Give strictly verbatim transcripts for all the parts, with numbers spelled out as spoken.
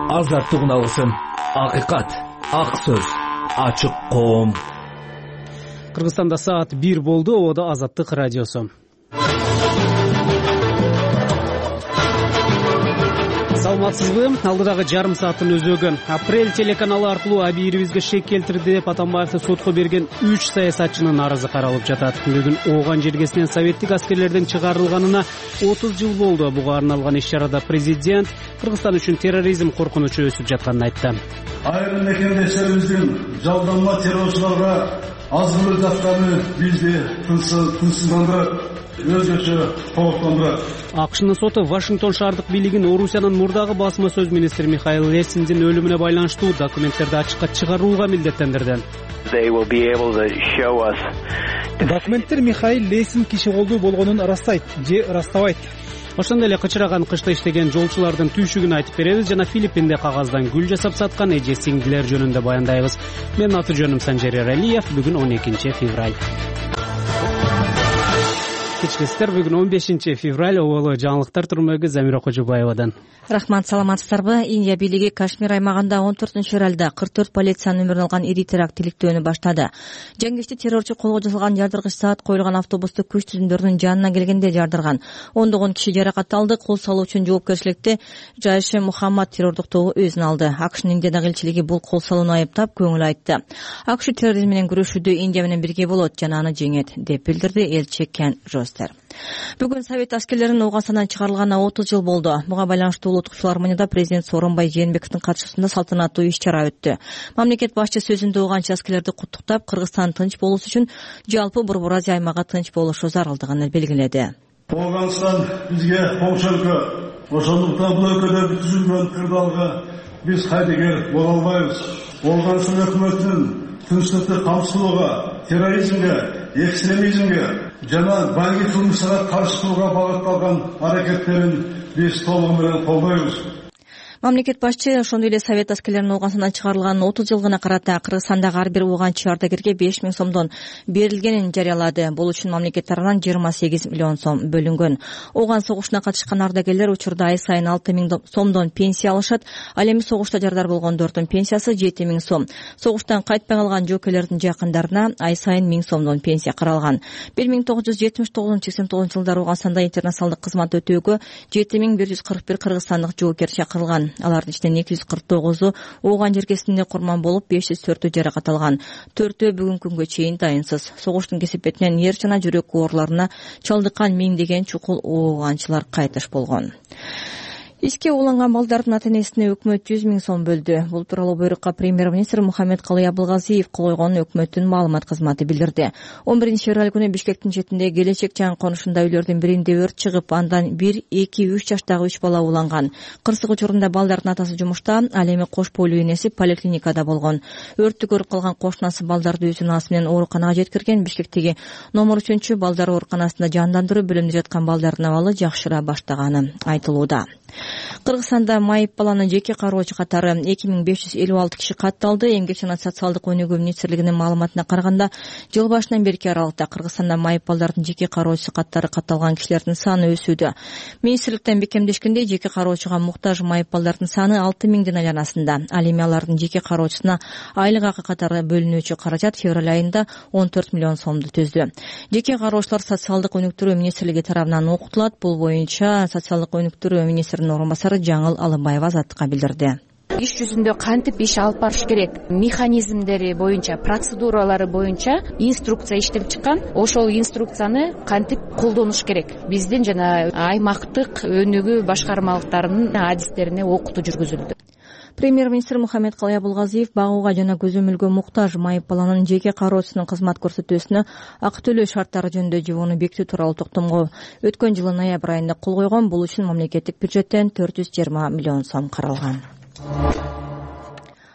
азаттык уналгысын, акыйкат, ак сөз, ачык коом. Кыргызстанда саат бир болду. Ободо Азаттык радиосу. Саламатсызбы? Алдыдагы жарым сааттын өзөгү. Апрель телеканалы аркылуу абийирибизге шек келтирди деп Атамбаевди сотко берген үч саясатчынын арызы каралып жатат. Бүгүн Ооган жергесинен советтик аскерлердин чыгарылганына отуз жыл болду. Буга арналган иш-чарада президент Кыргызстан үчүн терроризм коркунучу өсүп жатканын айтты. Айрым мекендештерибиздин жалданма террорчуларга азгырылып жатканы бизди тынчсыздандырат, өзгөчө кооптондурат. АКШнын соту Вашингтон шаардык бийлигин Орусиянын мурдагы басма сөз министри Михаил Лесиндин өлүмүнө байланыштуу документтерди ачыкка чыгарууга милдеттендирди. Документтер Михаил Лесин киши колдуу болгонун ырастайт же ырастабайт. Ошондой эле кычыраган кышта иштеген жолчулардын түйшүгүн айтып беребиз жана Филиппинде кагаздан гүл жасап саткан эже сиңдилер жөнүндө баяндайбыз. Менин аты жөнүм Санжер Эралиев. Бүгүн он экинчи февраль. Кечкесиздер, бүгүн он бешинчи февраль. Оболу жаңылыктар турмөгү Замира Кожобаевадан. Рахмат, саламатсыздарбы? Индия бийлиги Кашмир аймагында он төртүнчү февралда кырк төрт полициянын өмүрүн алган ири теракт иликтөөнү баштады. Жангичти террорчу колго жасалган жардыргыч саат коюлган автобусту күч түзүмдөрүнүн жанына келгенде жардырган. ондогон киши жаракат алды. Кол салуу үчүн жоопкерчиликти Жайше Мухаммад террордук тобу өзүнө алды. АКШнын Индиядагы элчилиги бул кол салууну айыптап, көңүл айтты. АКШ терроризм менен күрөшүүдө Индия менен бирге болот жана аны жеңет деп билдирди элчи Кен Жостер. Бүгүн совет аскерлеринин Ооганстандан чыгарылганына отуз жыл болду. Буга байланыштуу улуттук филармонияда президент Сооронбай Жээнбековдун катышуусунда салтанаттуу иш-чара өттү. Мамлекет башчы сөзүндө ооганчы аскерлерди куттуктап, Кыргызстан тынч болуусу үчүн жалпы Борбор Азия аймагы тынч болушу зарылдыгын белгиледи. Ооганстан бизге коңшу өлкө. Ошондуктан бул өлкөдө түзүлгөн кырдаалга биз кайдыгер боло албайбыз. Ооганстан өкмөтүнүн тынчтыкты камсыздоого, терроризмге, экстремизмге жана байги кылмыштарга каршы турууга багытталган аракеттерин биз толугу менен колдойбуз. Мамлекет башчы ошондой эле совет аскерлеринин Ооганстандан чыгарылганын отуз жылгына карата Кыргызстандагы ар бир ооганчы ардагерге беш миң сомдон берилгенин жарыялады. Бул үчүн мамлекет тарабынан жыйырма сегиз миллион сом бөлүнгөн. Ооган согушуна катышкан ардагерлер учурда ай сайын алты миң сомдон пенсия алышат. Ал эми согушта жардар болгондордун пенсиясы жети миң сом. Согуштан кайтпай калган жоокерлердин жакындарына ай сайын миң сомдон пенсия каралган. бир миң тогуз жүз жетимиш тогузунчу сексен тогузунчу жылдары Ооганстанда интернационалдык кызмат өтөөгө жети миң бир жүз кырк бир кыргызстандык жоокер чакырылган. Алардын ичинен эки жүз кырк тогузу Ооган жергесинде курман болуп, беш жүз төртү жаракат алган. Төртөө бүгүнкү күнгө чейин дайынсыз. Согуштун кесепетинен эр жана жүрөк ооруларына чалдыккан миңдеген чукул ооганчылар кайтыш болгон. Ишке уланган балдардын ата-энесине өкмөт жүз миң сом бөлдү. Бул тууралуу буйрукка премьер-министр Мухаммедкалый Абылгазиев кол койгонун өкмөттүн маалымат кызматы билдирди. он биринчи февраль күнү Бишкектин четинде Келечек жан конушунда үйлөрдүн биринде өрт чыгып, андан бир, эки, үч жаштагы үч бала уланган. Кырсык учурунда балдардын атасы жумушта, ал эми кош бойлуу энеси поликлиникада болгон. Өрттү көрүп калган кошунасы балдарды өзүнүн асы менен ооруканага жеткирген. Бишкектеги номер үчүнчү балдар ооруканасында жандандыруу бөлүмүндө жаткан балдардын абалы жакшыра баштаганы айтылууда. Кыргызстанда майып баланы жеке кароочу катары эки миң беш жүз элүү алты киши катталды. Эмгек жана социалдык өнүгүү министрлигинин маалыматына караганда, жыл башынан берки аралыкта Кыргызстанда майып балдардын жеке кароочу каттары катталган кишилердин саны өсүүдө. Министрликтен бекемдешкендей, жеке кароочуга муктаж майып балдардын саны алты миңдин айланасында. Ал эми алардын жеке кароочусуна айлык акы катары бөлүнүүчү каражат февраль айында он төрт миллион сомду түздү. Жеке кароочулар социалдык өнүктүрүү министрлиги тарабынан окутулат. Бул боюнча социалдык өнүктүрүү министринин орун басары Жаңыл Алыбаева Азаттыкка билдирди. Иш жүзүндө кантип иш алып барыш керек, механизмдери боюнча, процедуралары боюнча инструкция иштелип чыккан. Ошол инструкцияны кантип колдонуш керек. Биздин жана аймактык өнүгүү башкармалыктарынын адистерине окутуу жүргүзүлдү. Премьер-министр Мухаммедкалый Абылгазиев багууга жана көзөмөлгө муктаж майып баланын жеке кароочусунун кызмат көрсөтүүсүнө акы төлөө шарттары жөнүндө жобону бекитүү тууралуу токтомго өткөн жылы ноябрь айында кол койгон. Бул үчүн мамлекеттик бюджеттен төрт жүз жыйырма миллион сом каралган.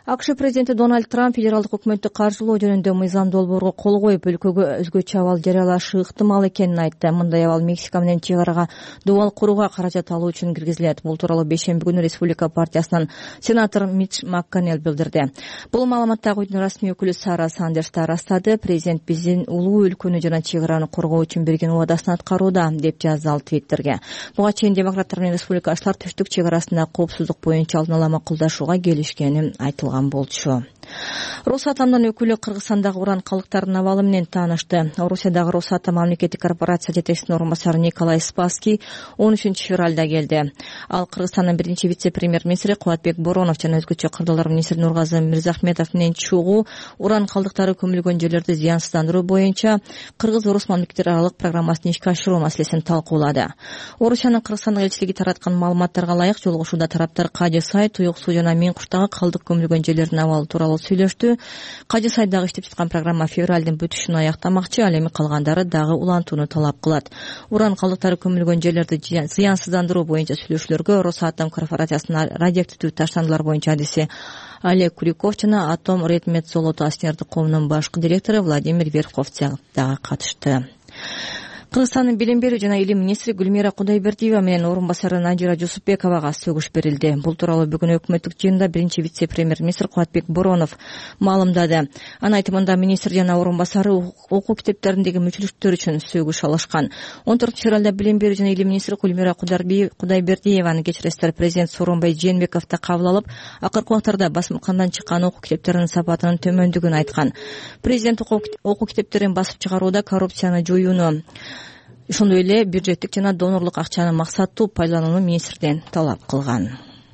АКШ президенти Дональд Трамп федералдык өкмөттү каржылоо жөнүндө мыйзам долбоорго кол коюп, өлкөгө өзгөчө абал жарыялашы ыктымал экенин айтты. Мындай абал Мексика менен чек арага дубал курууга каражат алуу үчүн киргизилет. Бул тууралуу бейшемби күнү Республика партиясынын сенатор Митч МакКоннелл билдирди. Бул маалыматты ак үйдүн расмий өкүлү Сара Сандерс да ырастады. Президент биздин улуу өлкөнү жана чек араны коргоо үчүн берген убадасын аткарууда, деп жазды ал Твиттерге. Буга чейин демократтар менен республикачылар түштүк чек арасында коопсуздук боюнча алдын ала макулдашууга келишкени айтылган болчу. Росатомдун өкүлү Кыргызстандагы уран калдыктарынын абалы менен таанышты. Орусиядагы Росатом мамлекеттик корпорация жетекчисинин орун басары Николай Спасский он үчүнчү февралда келди. Ал Кыргызстандын биринчи вице-премьер-министри Кубатбек Боронов жана өзгөчө кырдаалдар министри Нургазы Мирзахметов менен чогуу уран калдыктары көмүлгөн жерлерди зыянсыздандыруу боюнча Кыргыз-Орус мамлекеттер аралык программасын ишке ашыруу маселесин талкуулады. Орусиянын Кыргызстандагы элчилиги тараткан маалыматтарга ылайык жолугушууда тараптар Кажы Сай, Туюк суу жана Мен куштагы калдык көмүлгөн жерлердин абалы тууралуу сүйлөштү. Кажы Сайдагы иштеп жаткан программа февралдын бүтүшүн аяктамакчы, ал эми калгандары дагы улантууну талап кылат. Уран калдыктары көмүлгөн жерлерди зыянсыздандыруу боюнча сүйлөшүүлөргө Росатом корпорациясынын радиоактивдүү таштандылар боюнча адиси Олег Куриков жана Атом Редмет-Золото акционердик коомунун башкы директору Владимир Верховцев дагы катышты. Кыргызстандын билим берүү жана илим министри Гүлмира Кудайбердиева менен орун басары Надира Жусупбековага сөгүш берилди. Бул тууралуу бүгүн өкмөттүк жыйында биринчи вице-премьер-министр Кубатбек Боронов маалымдады. Анын айтымында министр жана орун басары окуу китептериндеги мүчүлүктөр үчүн сөгүш алышкан. он төртүнчү февралда билим берүү жана илим министри Гүлмира Кудайбердиеваны кечиресиздер президент Сооронбай Жээнбековду кабыл алып, акыркы убактарда басмакандан чыккан окуу китептеринин сапатынын төмөндүгүн айткан. Президент окуу китептерин басып чыгарууда коррупцияны жоюуну, ошондой эле бюджеттик жана донорлук акчаны максаттуу пайдаланууну министрден талап кылган.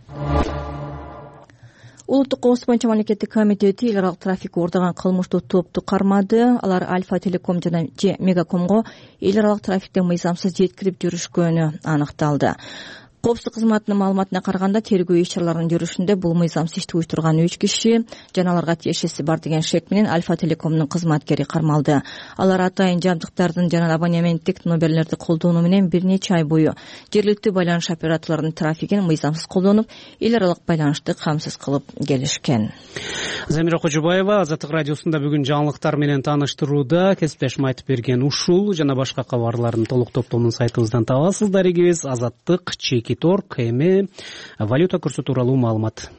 Улуттук коопсуздук боюнча мамлекеттик комитети эл аралык трафикти уурдаган кылмыштуу топту кармады. Алар Альфа Телеком жана Мегакомго эл аралык трафикти мыйзамсыз жеткирип жүрүшкөнү аныкталды. Коопсуздук кызматынын маалыматына караганда, тергөө иш-чараларынын жүрүшүндө бул мыйзамсыз ишти уюштурган үч киши жана аларга тиешеси бар деген шек менен Альфа Телекомдун кызматкери кармалды. Алар атайын жабдыктардын жана абонементтик номерлерди колдонуу менен бир нече ай бою жергиликтүү байланыш операторлорунун трафигин мыйзамсыз колдонуп, эл аралык байланышты камсыз кылып келишкен. Замира Кожубаева Азаттык радиосунда бүгүн жаңылыктар менен тааныштырууда. Кесиптешим айтып берген ушул жана башка кабарлардын толук топтомун сайтыбыздан табасыздар. Эгебиз Азаттык Чекиторг, эми валюта курсу тууралуу маалымат.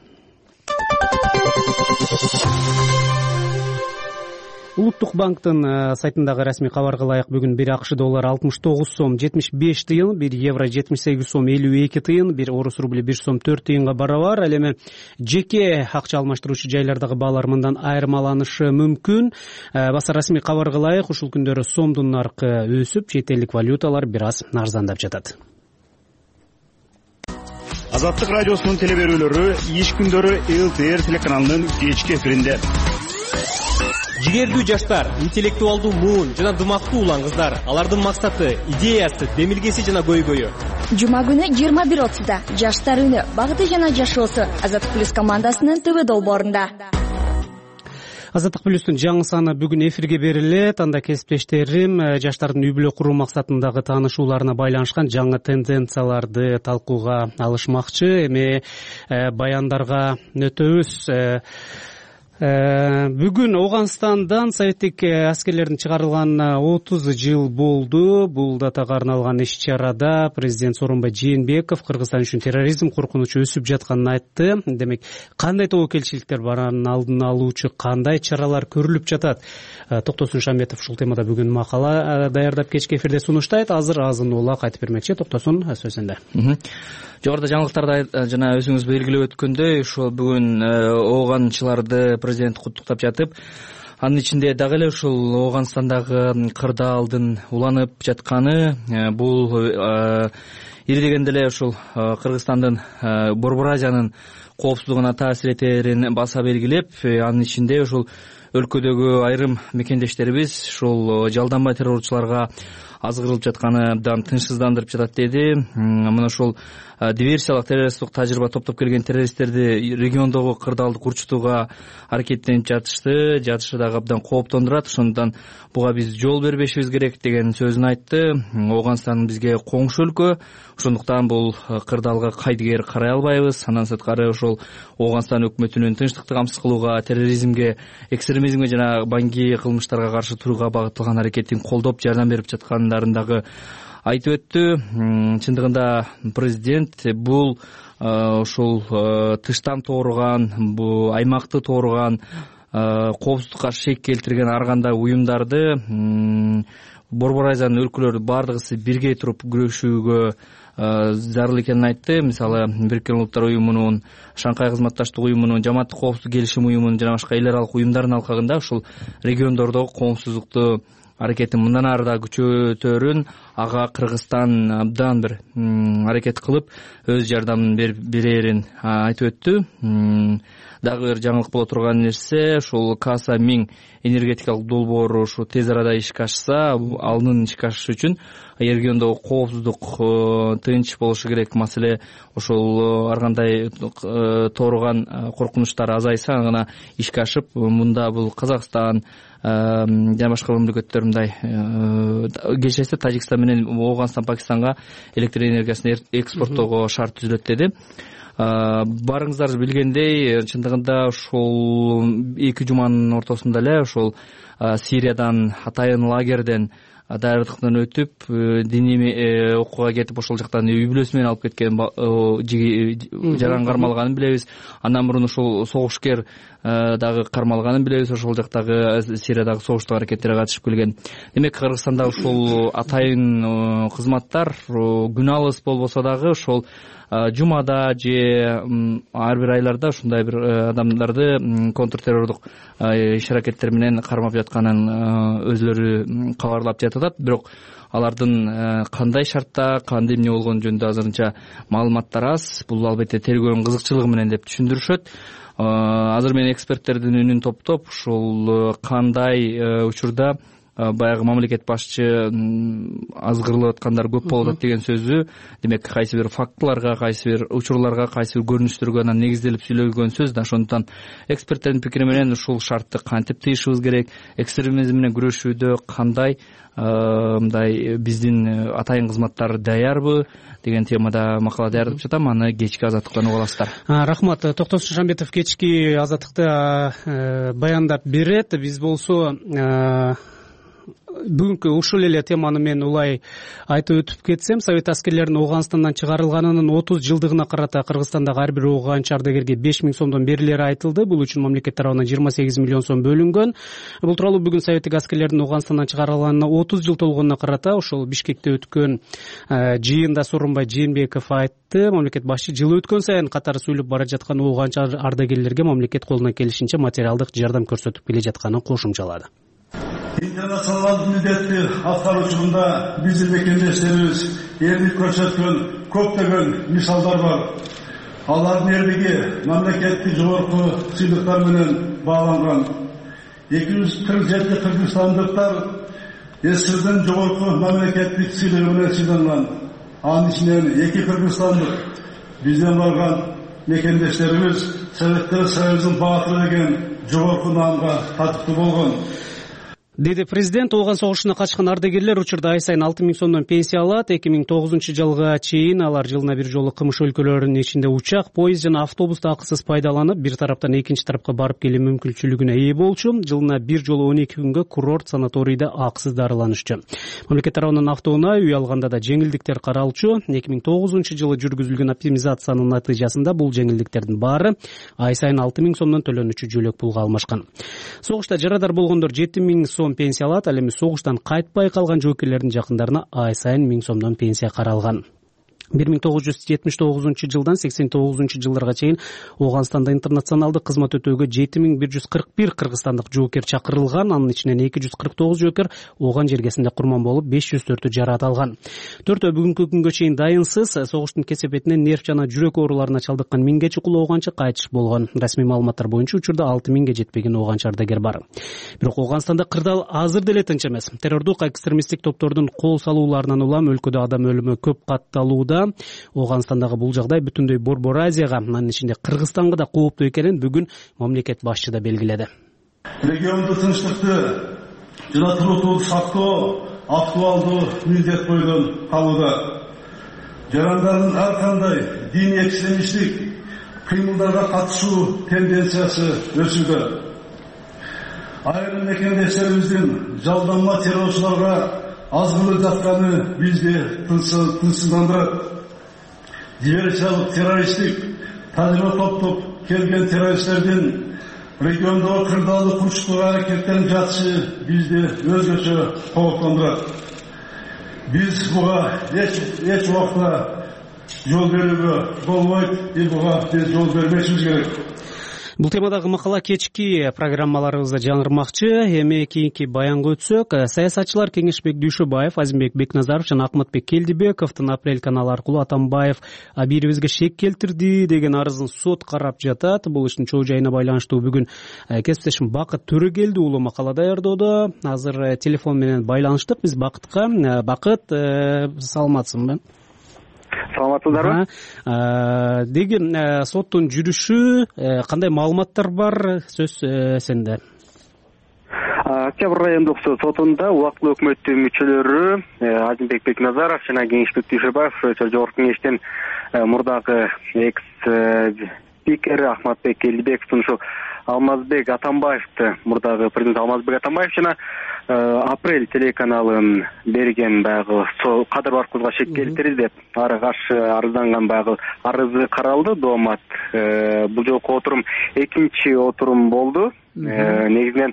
Улуттук банктын сайтындагы расмий кабарга ылайык бүгүн бир АКШ доллары алтымыш тогуз сом жетимиш беш тыйын, бир евро жетимиш сегиз сом элүү эки тыйын, бир орус рубли бир сом төрт тыйынга барабар. Ал эми жеке акча алмаштыруучу жайлардагы баалар мындан айырмаланышы мүмкүн. Баса расмий кабарга ылайык ушул күндөрү сомдун наркы өсүп, чет элдик валюталар бир аз арзандап жатат. Азаттык радиосунун телеберүүлөрү иш күндөрү ЛТР телеканалынын кечки эфиринде. Жигердүү жаштар, интеллектуалдуу муун жана дымактуу улан кыздар, алардын максаты, идеясы, демилгеси жана көйгөйү. Жума күнү жыйырма бир отузда жаштар үнү, багыты жана жашоосу Азаттык плюс командасынын ТВ долбоорунда. Азаттык плюстун жаңы саны бүгүн эфирге берилет. Анда кесиптештерим жаштардын үй бүлө куруу максатындагы таанышууларына байланышкан жаңы тенденцияларды талкууга алышмакчы. Эми баяндарга өтөбүз. Бүгүн Оганстандан советтик аскерлердин чыгарылганына отуз жыл болду. Бул датага арналган иш-чарада президент Сооронбай Жээнбеков Кыргызстан үчүн терроризм коркунучу өсүп жатканын айтты. Демек, кандай тобокелчиликтер баранын алдын алуучу кандай чаралар көрүлүп жатат? Токтосун Шамбетов ушул темада бүгүн макала даярдап кечки эфирде сунуштайт. Азыр азын ула кайтып бермекчи. Токтосун сөзүндө. Жогоруда жаңылыктарда жана өзүңүз белгилеп өткөндөй, ошо бүгүн ооганчыларды президент куттуктап жатып, анын ичинде дагы эле ушул Ооганстандагы кырдаалдын уланып жатканы, бул ири дегенде эле ушул Кыргызстандын Борбор Азиянын коопсуздугуна таасир этерин баса белгилеп, анын ичинде ушул өлкөдөгү айрым мекендештерибиз ушул жалданбай террорчуларга азгырылып жатканы абдан тынчсыздандырып жатат деди. Мына ошол диверсиялык террористтик тажрыйба топтоп келген террористтерди региондогу кырдаалды курчутууга аракеттенип жатышты, жатышы дагы абдан кооптондурат. Ошондуктан буга биз жол бербешибиз керек деген сөзүн айтты. Ооганстан бизге коңшу өлкө, ошондуктан бул кырдаалга кайдыгер карай албайбыз. Андан сырткары ошол Ооганстан өкмөтүнүн тынчтыкты камсыз кылууга, терроризмге, экстремизмге жана баңги кылмыштарга каршы турууга багытталган аракеттин колдоп жардам берип жаткандарын дагы айтып өттү. Чындыгында президент бул ошол тыштан тооруган, бул аймакты тооруган, коопсуздукка шек келтирген ар кандай уюмдарды, Борбор Азиянын өлкөлөрү бардыгысы бирге туруп күрөшүүгө зарыл экенин айтты. Мисалы, Бириккен Улуттар уюмунун, Шанхай кызматташтык уюмунун, Жамааттык коопсуздук келишим уюмунун жана башка эл аралык уюмдардын алкагында ушул региондордогу коопсуздукту аракетин мындан ары да күчөтөрүн, ага Кыргызстан абдан бир аракет кылып өз жардамын берерин айтып өттү. Дагы бир жаңылык боло турган нерсе, ушул Каса Миң энергетикалык долбоору ушу тез арада ишке ашса, анын ишке ашышы үчүн региондогу коопсуздук тынч болушу керек. Маселе ошол ар кандай тооруган коркунучтар азайса гана ишке ашып, мында бул Казакстан жана башка мамлекеттер мындай кечээсе Тажикстан менен Ооганстан, Пакистанга электр энергиясын экспорттоого шарт түзүлөт деди. Барыңыздар билгендей, чындыгында ошол эки жуманын ортосунда эле ошол Сириядан, атайын лагерден даярдыктан өтүп, диний окууга кетип, ошол жактан үй бүлөсү менен алып кеткен жаран кармалганын билебиз. Андан мурун ошол согушкер дагы кармалганын билебиз. Ошол жактагы Сириядагы согуштук аракеттерге катышып келген. Демек, Кыргызстанда ушул атайын кызматтар күн алыс болбосо дагы ошол жумада же ар бир айларда ушундай бир адамдарды контртеррордук иш-аракеттер менен кармап жатканын өзлөрү кабарлап жатат. Бирок алардын кандай шартта, кандай эмне болгону жөнүндө азырынча маалыматтар аз. Бул албетте тергөөнүн кызыкчылыгы менен деп түшүндүрүшөт. Азыр мен эксперттердин үнүн топтоп, ушул кандай учурда баягы мамлекет башчы азгырылып аткандар көп болуп атат деген сөзү, демек кайсы бир фактыларга, кайсы бир учурларга, кайсы бир көрүнүштөргө анан негизделип сүйлөгөн сөз да. Ошондуктан эксперттердин пикири менен ушул шартты кантип тыйышыбыз керек, экстремизм менен күрөшүүдө кандай мындай биздин атайын кызматтар даярбы деген темада макала даярдап жатам. Аны кечки Азаттыктан уга аласыздар. Рахмат. Токтос Шамбетов кечки Азаттыкта баяндап берет. Биз болсо бүгүнкү ушул эле теманы мен улай айтып өтүп кетсем, Совет аскерлеринин Ооганстандан чыгарылганынын отуз жылдыгына карата Кыргызстандагы ар бир ооганчы ардагерге беш миң сомдон берилери айтылды. Бул үчүн мамлекет тарабынан жыйырма сегиз миллион сом бөлүнгөн. Бул тууралуу бүгүн Советтик аскерлердин Ооганстандан чыгарылганына отуз жыл толгонуна карата ошол Бишкекте өткөн жыйында Сооронбай Жээнбеков айтты. Мамлекет башчы жыл өткөн сайын катары сүйлөп бара жаткан ооганчы ардагерлерге мамлекет колунан келишинче материалдык жардам көрсөтүп келе жатканын кошумчалады. Интернационалдык милдетти аткаруучунда биздин мекендештерибиз эрлик көрсөткөн көптөгөн мисалдар бар. Алардын эрлиги мамлекеттик жогорку сыйлыктар менен бааланган. эки жүз кырк жети кыргызстандыктар СССРдин жогорку мамлекеттик сыйлыгы менен сыйланган. Анын ичинен эки кыргызстандык бизден барган мекендештерибиз Советтер Союзунун баатыры деген жогорку наамга татыктуу болгон. Деди президент. Ооган согушуна катышкан ардагерлер учурда ай сайын алты миң сомдон пенсия алат. эки миң тогузунчу жылга чейин алар жылына бир жолу кымыш өлкөлөрүнүн ичинде учак, поезд жана автобусту акысыз пайдаланып, бир тараптан экинчи тарапка барып келүү мүмкүнчүлүгүнө ээ болчу. Жылына бир жолу он эки күнгө курорт санаторийде акысыз дарыланышчу. Мамлекет тарабынан автоунаа үй алганда да жеңилдиктер каралчу. эки миң тогузунчу жылы жүргүзүлгөн оптимизациянын натыйжасында бул жеңилдиктердин баары ай сайын алты миң сомдон төлөнүүчү жөлөк пулга алмашкан. Согушта жарадар болгондор жети миң сом пенсия алат. Ал эми согуштан кайтпай калган жоокерлердин жакындарына ай сайын миң сомдон пенсия каралган. бир миң тогуз жүз жетимиш тогузунчу жылдан сексен тогузунчу жылдарга чейин Ооганстанда интернационалдык кызмат өтөөгө жети миң бир жүз кырк бир кыргызстандык жоокер чакырылган. Анын ичинен эки жүз кырк тогуз жоокер Ооган жергесинде курман болуп, беш жүз төртү жараат алган. Төртөө бүгүнкү күнгө чейин дайынсыз согуштун кесепетинен нерв жана жүрөк ооруларына чалдыккан миңге чукул ооганчы кайтыш болгон. Расмий маалыматтар боюнча учурда алты миңге жетпеген ооганчы ардагер бар. Бирок Ооганстанда кырдаал азыр деле тынч эмес. Террордук экстремисттик топтордун кол салууларынан улам өлкөдө адам өлүмү көп катталууда. Ооганстандагы бул жагдай бүтүндөй Борбор Азияга, анын ичинде Кыргызстанга да кооптуу экенин бүгүн мамлекет башчы да белгиледи. Регионду тынчтыкты жана турутууну сактоо актуалдуу милдет бойдон калууда. Жарандардын ар кандай диний экстремисттик кыймылдарга катышуу тенденциясы өсүүдө. Айрым мекендештерибиздин жалданма террорчуларга азгырылып жатканы бизди тынчсыздандырат. Диверсиялык террористтик тажрыйба топтоп келген террористтердин региондогу кырдаалдуу курчтуу аракеттерин жатышы бизди өзгөчө кооптондурат. Биз буга эч эч убакта жол берүүгө болбойт, и буга биз жол бербешибиз керек. Бул темадагы макала кечки программаларыбызда жаңырмакчы. Эми кийинки баянга өтсөк, саясатчылар Кеңешбек Дүйшөбаев, Азимбек Бекназаров жана Акматбек Келдибековдун Апрель каналы аркылуу Атамбаев абийибизге шек келтирди деген арызын сот карап жатат. Бул иштин чоо жайына байланыштуу бүгүн кесиптешим Бакыт Төрөгелди уулу макала даярдоодо. Азыр телефон менен байланыштык биз Бакытка. Бакыт, саламатсыңбы? Саламатсыздарбы? Деген соттун жүрүшү, кандай маалыматтар бар? Сөз сенде. Октябрь райондук сотунда убактылуу өкмөттүн мүчөлөрү Азимбек Бекназаров жана Кеңешбек Дүйшөбаев жогорку кеңештин мурдагы экс-спикери Акматбек Келдибековдун ушу Алмазбек Атамбаевди, мурдагы президент Алмазбек Атамбаев жана Апрель телеканалын берген баягы Кадыр Баркузга шек келтирди деп ары каршы арызданган баягы арызы каралды. Доомат бул жолку отурум экинчи отурум болду. Негизинен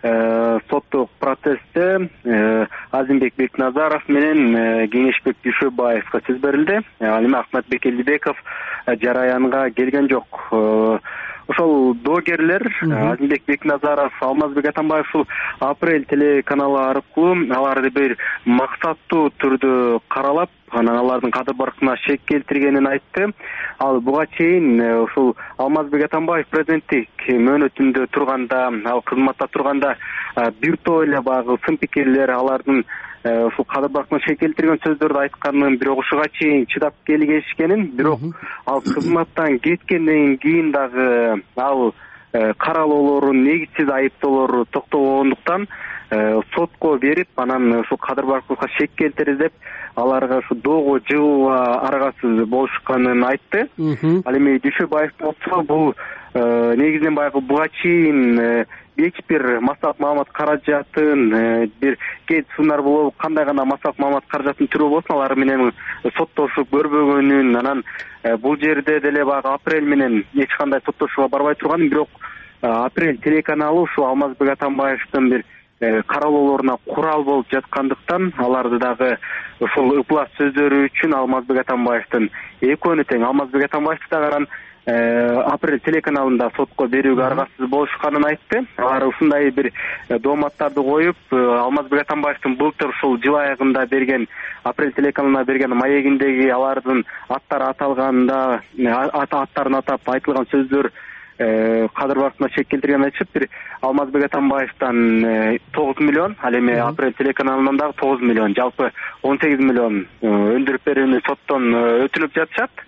соттук процессте Азимбек Бекназаров менен Кеңешбек Дүйшөбаевга сөз берилди. Ал эми Акматбек Келдибеков жараянга келген жок. Ошол доогерлер Азимбек Бекназаров, Алмазбек Атамбаев ушул Апрель телеканалы аркылуу аларды бир максаттуу түрдө каралап, анан алардын Кадыр Баркына шек келтиргенин айтты. Ал буга чейин ушул Алмазбек Атамбаев президенттик мөөнөтүндө турганда, ал кызматта турганда бир топ эле баягы сын пикирлер алардын ушул Кадыр Баркына шек келтирген сөздөрдү айтканын, бирок ушуга чейин чыдап келишкенин, бирок ал кызматтан кеткенден кийин дагы ал каралоолорун, негизсиз айыптоолору токтогондуктан сотко берип, анан ушул Кадыр Баркына шек келтириз деп аларга ушу доого жыгууга аргасыз болушканын айтты. Ал эми Дүйшөбаев болсо бул негизинен баягы буга чейин эч бир массалык маалымат каражатын, бир кет сунар болуп, кандай гана массалык маалымат каражатын түрү болсун, алар менен соттошуп көрбөгөнүн, анан бул жерде деле баягы Апрель менен эч кандай соттошууга барбай турганын, бирок Апрель телеканалы ушул Алмазбек Атамбаевдин бир каралоолоруна курал болуп жаткандыктан аларды дагы ушул ыплас сөздөрү үчүн Алмазбек Атамбаевдин экөөнү тең Алмазбек Атамбаевди дагы анан Апрель телеканалында сотко берүүгө аргасыз болушканын айтты. Алар ушундай бир дооматтарды коюп, Алмазбек Атамбаевдин былтыр ушул жыл аягында берген Апрель телеканалына берген маегиндеги алардын аттары аталганда, аттарын атап айтылган сөздөр Кадыр Баркына шек келтирген айтышып, бир Алмазбек Атамбаевдан тогуз миллион, ал эми Апрель телеканалынан дагы тогуз миллион, жалпы он сегиз миллион өндүрүп берүүнү соттон өтүнүп жатышат.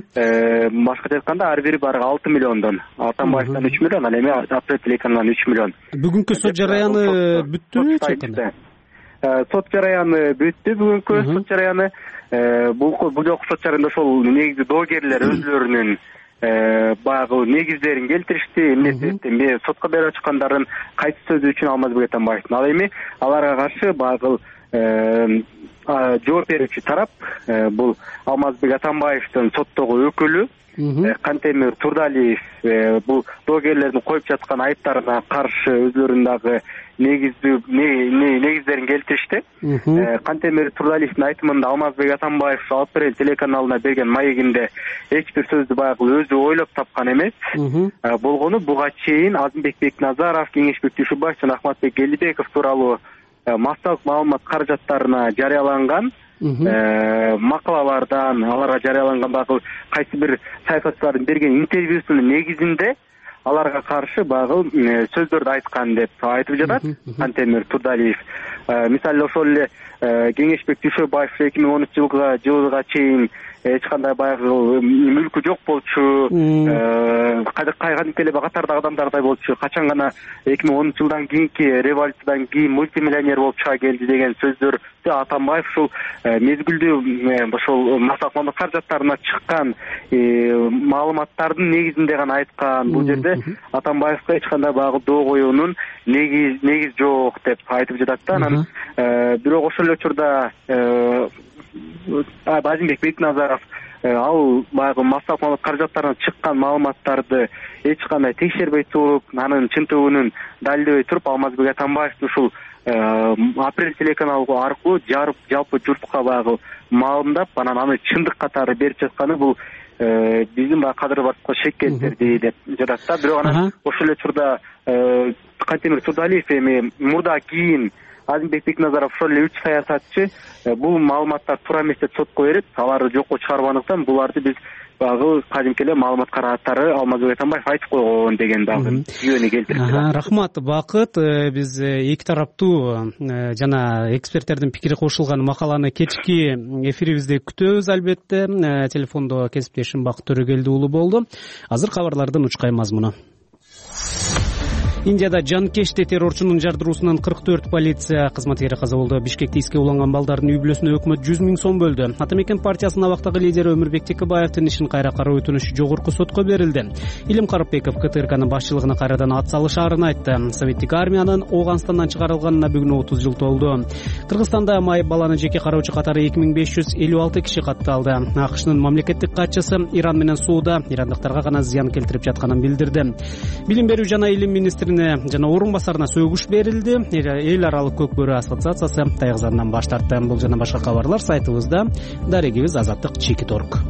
Башкача айтканда ар бири барга алты миллиондон, Атамбаевдан үч миллион, ал эми Апрель телеканалынан үч миллион. Бүгүнкү сот жараяны бүттүбү? Сот жараяны бүттү бүгүнкү сот жараяны. Бул бул жолку сот жараянда ошол негизи доогерлер өзлөрүнүн баягы негиздерин келтиришти. Эмне сотко берип чыккандардын кайсы сөзү үчүн Алмазбек Атамбаевдин, ал эми аларга каршы баягы жооп берүүчү тарап бул Алмазбек Атамбаевдин соттогу өкүлү Кантемир Турдалиев бул доогерлердин коюп жаткан айыптарына каршы өзлөрүн дагы негиздүү негиздерин келтиришти. Кантемир Турдалиевдин айтымында Алмазбек Атамбаев Апрель телеканалына берген маегинде эч бир сөздү баягы өзү ойлоп тапкан эмес. Болгону буга чейин Азымбек Бекназаров, Кеңешбек Дүйшүбаев жана Ахматбек Элибеков тууралуу массалык маалымат каражаттарына жарыяланган макалалардан, аларга жарыяланган баягы кайсы бир саясатчылардын берген интервьюсунун негизинде аларга каршы баягы сөздөрдү айткан деп айтып жатат Кантемир Турдалиев. Мисалы ошол эле Кеңешбек Дүйшөбаев эки миң он үч жылга жылга чейин эч кандай баягы мүлкү жок болчу, кайгадимки эле катардагы адамдардай болчу, качан гана эки миң онунчу жылдан кийинки революциядан кийин мультимиллионер болуп чыга келди деген сөздөрдү Атамбаев ушул мезгилдүү ошол массалык маалымат каражаттарына чыккан маалыматтардын негизинде гана айткан. Бул жерде Атамбаевка эч кандай баягы доо коюунун негиз негиз жок деп айтып жатат да. Анан бирок ошол эле учурда Азимбек Бекназаров ал баягы массалык маалымат каражаттарынан чыккан маалыматтарды эч кандай текшербей туруп, анын чынтыгынын далилдебей туруп, Алмазбек Атамбаевди ушул Апрель телеканалы аркылуу жарып жалпы журтка баягы маалымдап, анан аны чындык катары берип жатканы бул биздин баягы кадыр баркка шек келтирди деп жатат да. Бирок анан ошол эле учурда Кантемир Турдалиев эми мурда кийин Азимбек Бекназаров ошол эле үч саясатчы бул маалыматтар туура эмес деп сотко берип, аларды жокко чыгарбагандыктан буларды биз багы кадимки эле маалымат карааттары Алмазбек Атамбаев айтып койгон деген дагы жүйөнү келтирди. Рахмат, Бакыт. Биз эки тараптуу жана эксперттердин пикири кошулган макаланы кечки эфирибизде күтөбүз албетте. Телефондо кесиптешим Бакыт Төрөгелди уулу болду. Азыр кабарлардын учкай мазмуну. Индияда жанкечте террорчунун жардыруусунан кырк төрт полиция кызматкери каза болду. Бишкекте иске уланган балдардын үй бүлөсүнө өкмөт жүз миң сом бөлдү. Атамекен партиясынын абактагы лидери Өмүрбек Текебаевдин ишин кайра кароо өтүнүшү жогорку сотко берилди. Илим Карыпбеков КТРКнын башчылыгына кайрадан ат салышаарын айтты. Советтик армиянын Ооганстандан чыгарылганына бүгүн отуз жыл толду. Кыргызстанда майып баланы жеке кароочу катары эки миң беш жүз элүү алты киши катталды. АКШнын мамлекеттик катчысы Иран менен Сууда ирандыктарга гана зыян келтирип жатканын билдирди. Билим берүү жана илим министри жана орун басарына сөгүш берилди. Эл аралык көк бөрү ассоциациясы тайгызандан баш тартты. Бул жана башка кабарлар сайтыбызда. Дарегибиз азаттык чекит точка орг.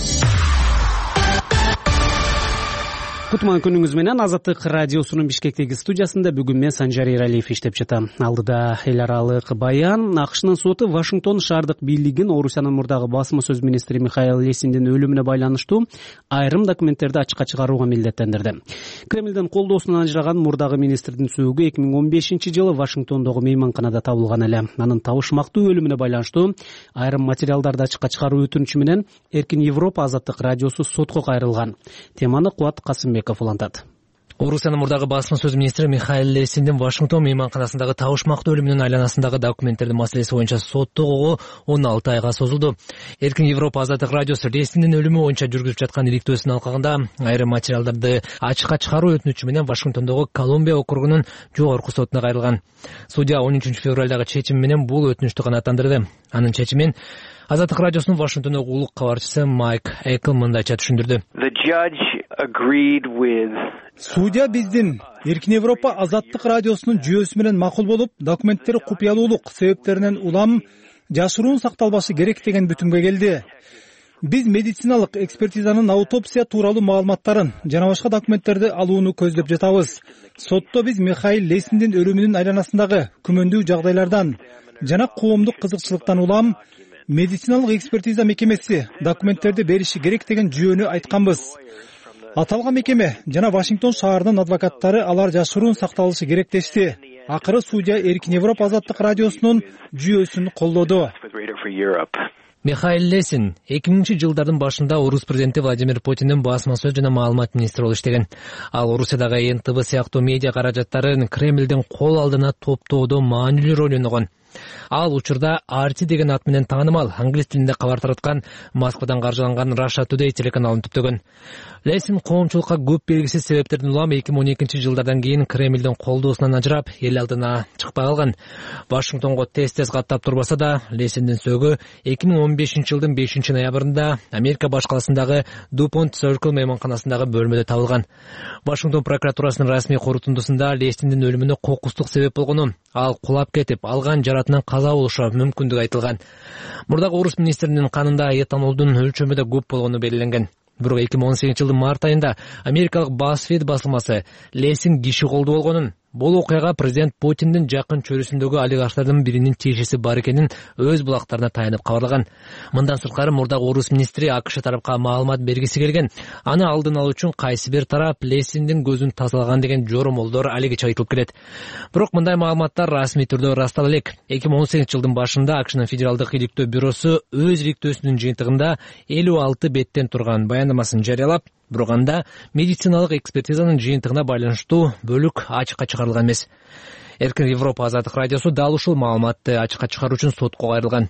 Кутман күнүңүз менен. Азаттык радиосунун Бишкектеги студиясында бүгүн мен Санжар Эралиев иштеп жатам. Алдыда эл аралык баян. АКШнын соту Вашингтон шаардык бийлигин Орусиянын мурдагы басма сөз министри Михаил Лесиндин өлүмүнө байланыштуу айрым документтерди ачыкка чыгарууга милдеттендирди. Кремлдин колдоосунан ажыраган мурдагы министрдин сөөгү эки миң он бешинчи жылы Вашингтондогу мейманканада табылган эле. Анын табышмактуу өлүмүнө байланыштуу айрым материалдарды ачыкка чыгаруу өтүнүчү менен Эркин Европа азаттык радиосу сотко кайрылган. Теманы Кубат Касымбек улантат. Орусиянын мурдагы басма сөз министри Михаил Лесиндин Вашингтон мейманканасындагы табышмактуу өлүмүнүн айланасындагы документтердин маселеси боюнча соттогуу он алты айга созулду. Эркин Европа азаттык радиосу Лесиндин өлүмү боюнча жүргүзүп жаткан иликтөөсүнүн алкагында айрым материалдарды ачыкка чыгаруу өтүнүчү менен Вашингтондогу Колумбия округунун жогорку сотуна кайрылган. Судья он үчүнчү февралдагы чечими менен бул өтүнүчтү канааттандырды. Анын чечимин Азаттык радиосунун Вашингтондогу улук кабарчысы Майк Экл мындайча түшүндүрдү. Судья биздин Эркин Европа азаттык радиосунун жүйөсү менен макул болуп, документтери купуялуулук себептеринен улам жашыруун сакталбашы керек деген бүтүмгө келди. Биз медициналык экспертизанын аутопсия тууралуу маалыматтарын жана башка документтерди алууну көздөп жатабыз. Сотто биз Михаил Лесиндин өлүмүнүн айланасындагы күмөндүү жагдайлардан жана коомдук кызыкчылыктан улам медициналык экспертиза мекемеси документтерди бериши керек деген жүйөнү айтканбыз. Аталган мекеме жана Вашингтон шаарынын адвокаттары алар жашыруун сакталышы керек дешти. Акыры судья Эркин Европа азаттык радиосунун жүйөсүн колдоду. Михаил Лесин эки миңинчи жылдардын башында Орус президенти Владимир Путиндин басма сөз жана маалымат министри болуп иштеген. Ал Орусиядагы эн тэ вэ сыяктуу медиа каражаттарын Кремлдин кол алдына топтоодо маанилүү роль ойногон. Ал учурда ар ти деген ат менен таанымал англис тилинде кабар тараткан Москвадан каржыланган Russia Today телеканалын түптөгөн. Лесин коомчулукка көп белгисиз себептерден улам эки миң он экинчи жылдардан кийин Кремлдин колдоосунан ажырап, эл алдына чыкпай калган. Вашингтонго тез-тез каттап турбаса да, Лесиндин сөөгү эки миң он бешинчи жылдын бешинчи ноябрында Америка баш каласындагы Дупонт Circle мейманканасындагы бөлмөдө табылган. Вашингтон прокуратурасынын расмий корутундусунда Лесиндин өлүмүнө кокустук себеп болгону, ал кулап кетип, алган жаратынан каза болушу мүмкүндүгү айтылган. Мурдагы орус министринин канында этанолдун өлчөмү да көп болгону белгиленген. Бирок эки миң он сегизинчи жылдын март айында америкалык BuzzFeed басылмасы Лесин киши колду болгонун, бул окуяга президент Путиндин жакын чөрүсүндөгү олигархтардын биринин тиешеси бар экенин өз булактарына таянып кабарлаган. Мындан сырткары мурдагы орус министри АКШ тарапка маалымат бергиси келген. Аны алдын алуу үчүн кайсы бир тарап Лесиндин көзүн тазалаган деген жоромолдор алигиче айтылып келет. Бирок мындай маалыматтар расмий түрдө ырастала элек. эки миң он сегизинчи жылдын башында АКШнын федералдык иликтөө бюросу өз иликтөөсүнүн жыйынтыгында элүү алты беттен турган баяндамасын жарыялап, бирок анда медициналык экспертизанын жыйынтыгына байланыштуу бөлүк ачыкка чыгарылган эмес. Эркин Европа азаттык радиосу дал ушул маалыматты ачыкка чыгаруу үчүн сотко кайрылган.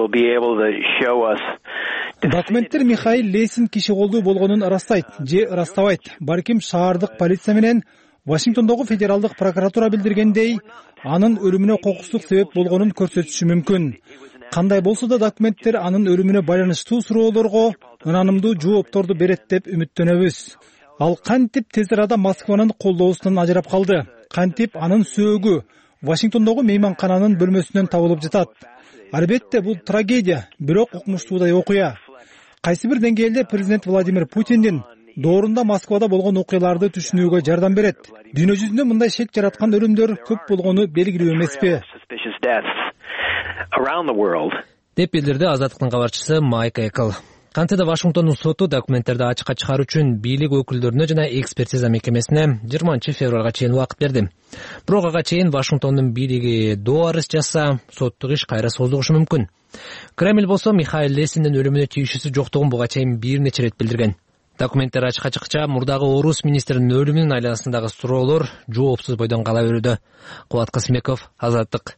Документтер Михаил Лесин киши колдуу болгонун ырастайт же ырастабайт. Балким шаардык полиция менен Вашингтондогу федералдык прокуратура билдиргендей, анын өлүмүнө кокустук себеп болгонун көрсөтүшү мүмкүн. Кандай болсо да документтер анын өлүмүнө байланыштуу суроолорго ынанымдуу жоопторду берет деп үмүттөнөбүз. Ал кантип тез арада Москванын колдоосунан ажырап калды. Кантип анын сөөгү Вашингтондогу мейманкананын бөлмөсүнөн табылып жатат. Албетте бул трагедия, бирок укмуштуудай окуя. Кайсы бир деңгээлде президент Владимир Путиндин доорунда Москвада болгон окуяларды түшүнүүгө жардам берет. Дүйнө жүзүндө мындай шек жараткан өлүмдөр көп болгону белгилүү эмеспи? Деп билдирди азаттыктын кабарчысы Майк Экл. Кантсе да Вашингтондун соту документтерди ачыкка чыгаруу үчүн бийлик өкүлдөрүнө жана экспертиза мекемесине жыйырманчы февралга чейин убакыт берди. Бирок ага чейин Вашингтондун бийлиги доо арыз жазса, соттук иш кайра созулушу мүмкүн. Кремль болсо Михаил Лесиндин өлүмүнө тийишүүсү жоктугун буга чейин бир нече ирет билдирген. Документтер ачыкка чыкча, мурдагы орус министринин өлүмүнүн айланасындагы суроолор жоопсуз бойдон кала берүүдө. Кубат Касымбеков, Азаттык.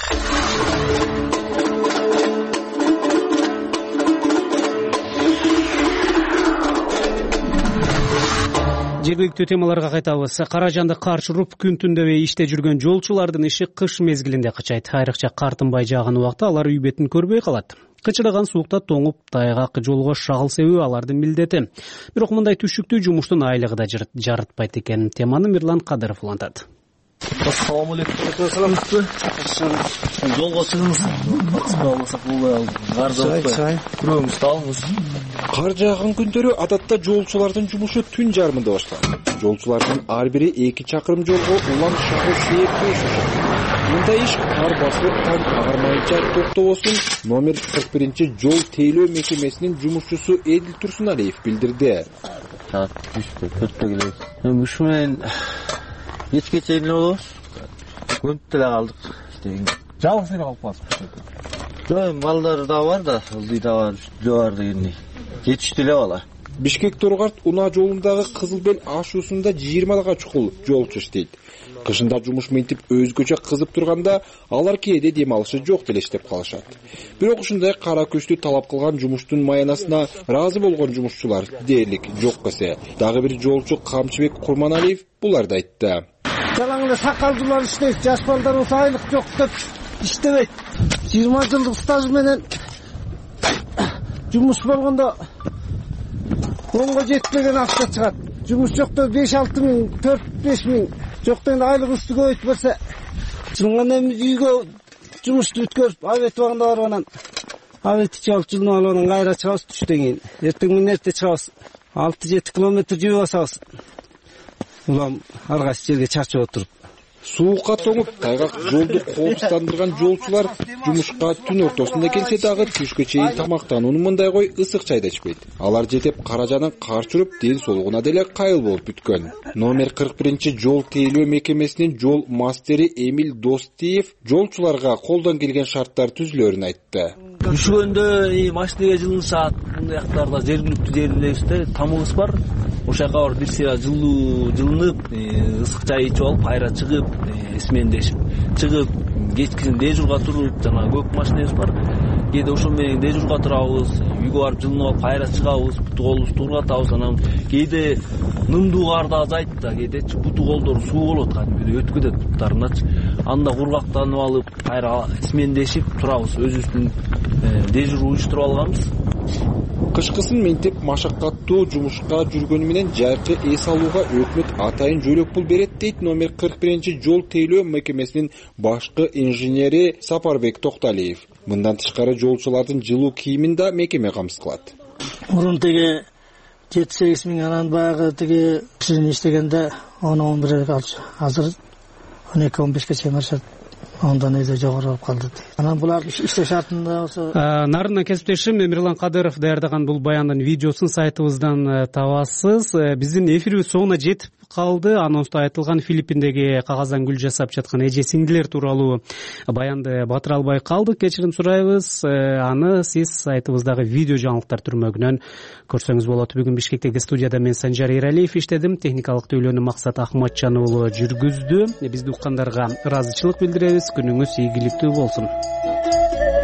Жергиликтүү темаларга кайтабыз. Каражанды каршы уруп күн түндөбөй иште жүргөн жолчулардын иши кыш мезгилинде кычайт. Айрыкча кар тынбай жааган убакта алар үй бетин көрбөй калат. Кычыраган суукта тоңуп, тайгак жолго шагыл себүү алардын милдети. Бирок мындай түшүктүү жумуштун айлыгы да жарытпайт экен. Теманы Мирлан Кадыров улантат. Ассаламу алейкум. Саламатсызбы? Жолго чыгыңыз. Болмосо булай кар жааппай. Күрөңүздү алыңыз. Кар жааган күндөрү адатта жолчулардын жумушу түн жарымында башталат. Жолчулардын ар бири эки чакырым жолго улам шагыл сээптүү ишешет. Мындай иш кар басылып таң агармайынча токтобосун номер кырк биринчи жол тейлөө мекемесинин жумушчусу Эдил Турсуналиев билдирди. Саат үчтө төрттө келебиз. Эми ушу менен кечке чейин эле болобуз. Көнүп деле калдык. Жалгыз эле калып каласыз. Жок, балдар да бар да, ылдый да бар, жоор дегендей. Жетиштүү эле бала. Бишкек Торгарт унаа жолундагы Кызыл Бел ашуусунда жыйырмага чукул жолчу иштейт. Кышында жумуш мынтип өзгөчө кызып турганда, алар кээде дем алышы жок деле иштеп калышат. Бирок ушундай кара көчтү талап кылган жумуштун маянасына ыраазы болгон жумушчулар дээрлик жок эсе. Дагы бир жолчу Камчыбек Курманалиев буларды айтты. Жалаң эле сакалдуулар иштейт, жаш балдар болсо айлык жок деп иштебейт. жыйырма жылдык стаж менен жумуш болгондо онго жетпеген акча чыгат. Жумуш жокто беш алты миң, төрт беш миң. Жок дегенде айлык үстү көбөйт берсе, жылганда үйгө жумушту бүткөрүп, абет убагында барып анан абет чалып жылынып алып анан кайра чыгабыз түштөн кийин. Эртең менен эрте чыгабыз. алты жети километр жүрүп басабыз. Улам ар кайсы жерге чарчап отуруп. Суукка тоңуп, тайгак жолду коопсуздандырган жолчулар жумушка түн ортосунда келсе дагы түшкө чейин тамактанууну мындай кой ысык чайда ичпейт. Алар жетип каражанын карчы уруп, ден соолугуна деле кайыл болуп бүткөн. Номер кырк биринчи жол тейлөө мекемесинин жол мастери Эмил Достиев жолчуларга колдон келген шарттар түзүлөрүн айтты. Түшкөндө машинеге жылынышат, мындай жактарда жергиликтүү жерлерибизде тамыбыз бар. Ошол жака барып бир сыйра жылуу жылынып, ысык чай ичип алып, кайра чыгып, смендешип, чыгып, кечкисин дежурга туруп жана көк машинебиз бар. Кээде ошол менен дежурга турабыз, үйгө барып жылынып алып кайра чыгабыз, буту колубузду тургатабыз. Анан кээде нымдуу карды азайт да, кээдечи буту колдор суу болот, кадимгидей өткүдөт буттарындачы. Анда кургактанып алып, кайра смендешип турабыз. Өзүбүздүн дежур уюштуруп алганбыз. Кышкысын мынтип машаккаттуу жумушка жүргөнү менен жайкы эс алууга өкмөт атайын жөлөк пул берет дейт номер кырк биринчи жол тейлөө мекемесинин башкы инженери Сапарбек Токталиев. Мындан тышкары жолчулардын жылуу кийимин да мекеме камсыз кылат. Мурун тиги жети сегиз миң, анан баягы тиги кишини иштегенде он он бир алчу. Азыр он эки он бешке чейин барышат. Ондан эзе жогору болуп калды. Анан булар иштеш шартында болсо нарынын кесиптешим Эмирлан Кадыров даярдаган бул баяндын видеосун сайтыбыздан табасыз. Биздин эфирибиз соңуна жетип калды. Анонсто айтылган Филиппиндеги кагаздан гүл жасап жаткан эже сиңдилер тууралуу баянды батыра албай калдык. Кечирим сурайбыз. Аны сиз сайтыбыздагы видео жаңылыктар түрмөгүнөн көрсөңүз болот. Бүгүн Бишкектеги студияда мен Санжар Эралиев иштедим. Техникалык тейлөөнү Максат Ахматжан уулу жүргүздү. Бизди уккандарга ыраазычылык билдиребиз. Күнүңүз ийгиликтүү болсун.